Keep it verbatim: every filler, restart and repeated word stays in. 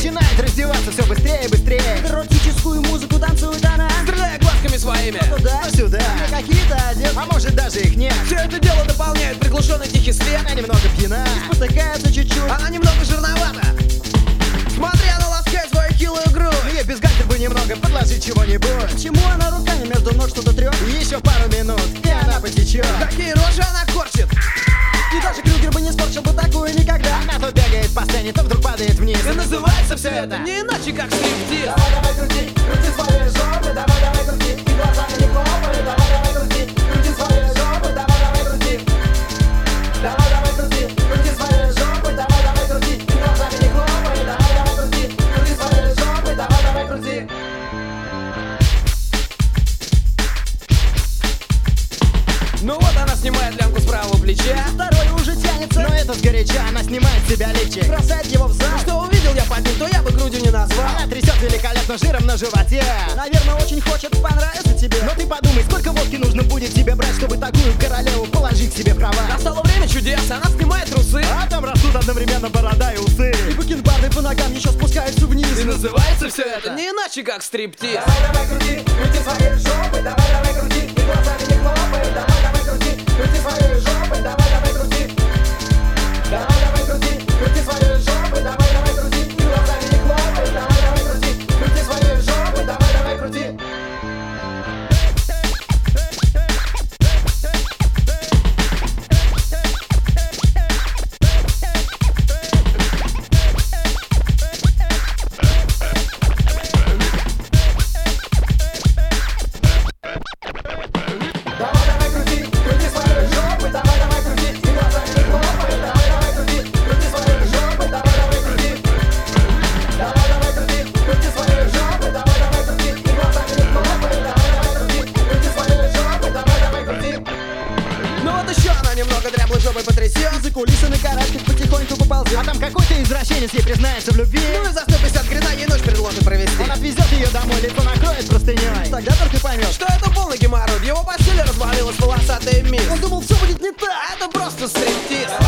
начинает раздеваться все быстрее и быстрее. Эротическую музыку танцует она, стреляя глазками своими. туда, Ну сюда, какие-то одет. а может даже их нет. Все это дело дополняет приглушенный тихий свет. Она немного пьяна, Спотыкается чуть-чуть. Она немного жирновата. Смотри, она ласкает свою хилую грудь. мне без гальтер бы немного подложить чего-нибудь. Почему она руками между ног что-то трет? Еще пару минут, и она потечет. Какие рожи она корчит. И даже Крюгер бы не скорчил бы такую никогда. Она то бегает по сцене, то вдруг падает вниз. И называется все это не иначе, как стриптиз. Давай, давай, крути, крути свои жопы, давай, давай, крути, и глазами не хлопай, давай, давай, крути, крути свои жопы, давай, давай, крути. Давай, давай, крути, крути свои жопы, давай, давай, крути, и глазами не хлопай, давай, давай, крути, крути свои жопы, давай, давай, крути. Ну вот она снимает лямку с правого плеча. Второй уже тянется, Но это сгоряча, она снимает с себя лифчик. бросает его в зал. Что увидел я под ним, то я бы грудью не назвал. Она трясет великолепно жиром на животе. Наверное, очень хочет понравиться тебе. Но ты подумай, сколько водки нужно будет тебе брать, чтобы такую королеву положить себе в кровать. Настало время чудес, она снимает трусы. А там растут одновременно борода и усы. И бакенбарды по ногам еще спускаются вниз. И называется все это не иначе, как стриптиз. Давай, давай, крути, крути свои жопы, давай, давай, крути, и глазами не хлопай, давай, давай, крути, крути свои жопы, давай, давай, крути. Давай, давай, крути, крути свои жопы, давай, давай, крути, и глазами не хлопай, давай, давай, крути, крути свои жопы, давай, давай, крути. Давай, давай, крути, крути свои жопы, давай, давай, крути, и глазами не хлопай, давай, давай, крути, крути свои жопы, давай, давай, крути. Давай, давай, крути, крути свои жопы, давай, давай, крути, и глазами не хлопай, давай, давай, крути, крути свои жопы, давай, давай, крути. Ну вот еще она немного дряблой жопой потрясет. За кулисы на карачках потихоньку поползет. А там какой-то извращенец ей признается в любви. Ну и за сто пятьдесят грина ей ночь предложит провести. Он отвезет ее домой, лицо накроет простыней. Тогда только поймешь. Что это полный геморрой, в его постели развалилась волосатая мисс. Он думал, все будет не так. А это просто стриптиз.